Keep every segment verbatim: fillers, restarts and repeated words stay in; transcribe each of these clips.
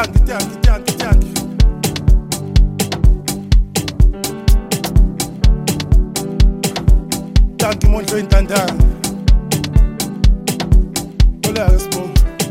Thank you, thank you, thank you, thank you. Thank you, Monjo Intandang. Hola, Respo.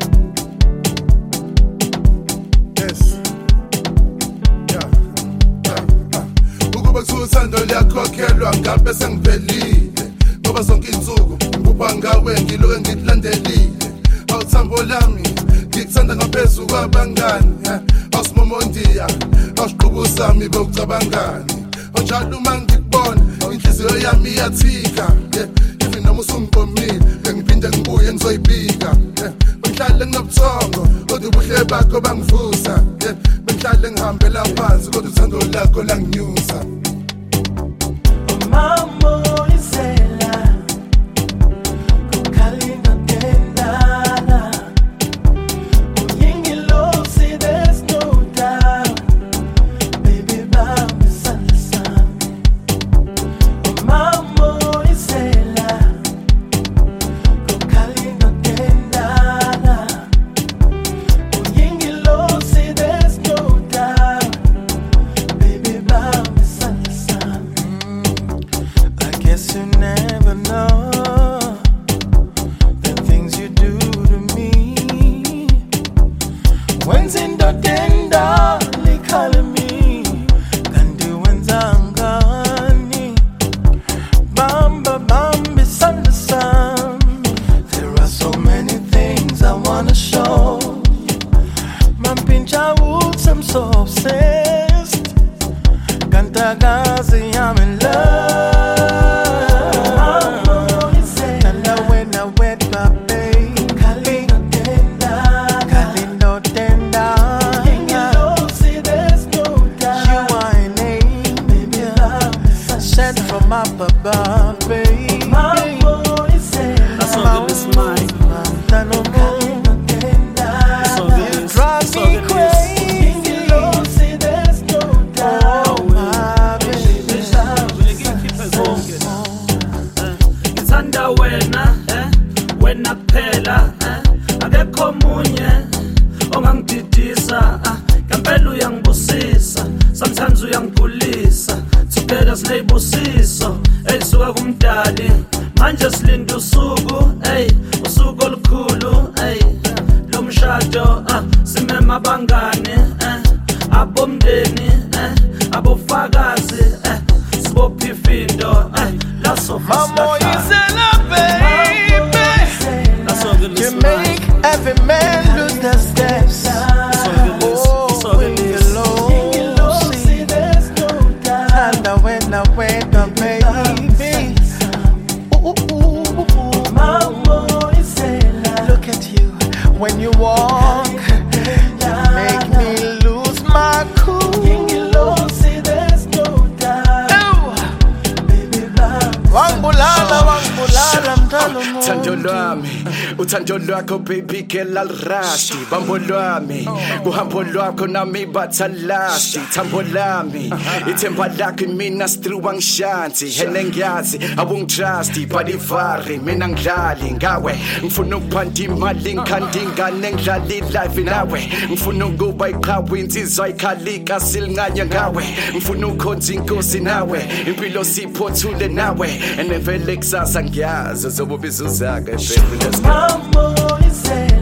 Yes. Yeah. Yeah. Yeah. Ukuba kusanda liyakhokhelwa ngabe sengiphelile. Ngoba zonke insuku ngibupha ngawe ngiloke ngikulandelile. Awuthambo lami ngikuthanda ngaphezulu kwabangani. Awusimondiya, awusiqubu sami bokucabangani. Onjalo uma ngikubona inhliziyo yami iyathika. Ifi noma usungqomile bengiphinde ngibuye ngizoyibika. Bengihlale nginobuthongo kodwa ubuhle bakho bangivusa. Bengihlale ngihambela phansi kodwa uthando lakho langinyusa. Mama isela kukalina tendana uyingilo see there's no doubt baby bami salasami. Mama isela kukalina tendana uyingilo see there's no doubt baby bami salasami. Guess you never know the things you do to me. When zindo tenda likhala me kandi wenzangani bamba bambi sanda sami. There are so many things I wanna show you. Mampincha woods, I'm so obsessed. Kantagazi, I'm in love. Up above, baby. My voice is all this mine. So this, so this. See, there's no doubt, my baby. It's under wena, wena phela, akekho munye ongangididisa, ngempela uyangibusisa, sometimes uyangipulisa. Together sineyibusiso eyisuka kumdali manje silinda usuku ey usuku olukhulu ey lomshado simema abangani abomndeni abofakazi sibopha ifindo laso Mama isela baby you make every man lose their steps. Oh, when you low see there's no doubt. And when I wake up, baby, ooh, ooh, ooh, ooh. Mama isela. Look at you when you walk, you make me lose my cool. See there's no doubt. Baby, wangulala, wangulala, mtalo mo. Uthando lwami, uthando lwakho baby girl alrashti. Bambo lwami, kuhambo lwakho nami batalashi. Thambo lami, ithemba lakho mina stru angishanti. Hene ngiyazi, awungitrasti, balivari, mina ngidlali ngawe. Ngifuna ukuphanda imali ngikhanda ingane ngidlali life nawe. Ngifuna ukuba iqhawe insizwa ikhalika silinganya ngawe. Ngifuna ukhonza inkosi nawe, impilo siphothule nawe. Enevele kusasa ngiyazi, zobubiza uzake baby let's go. Mama isela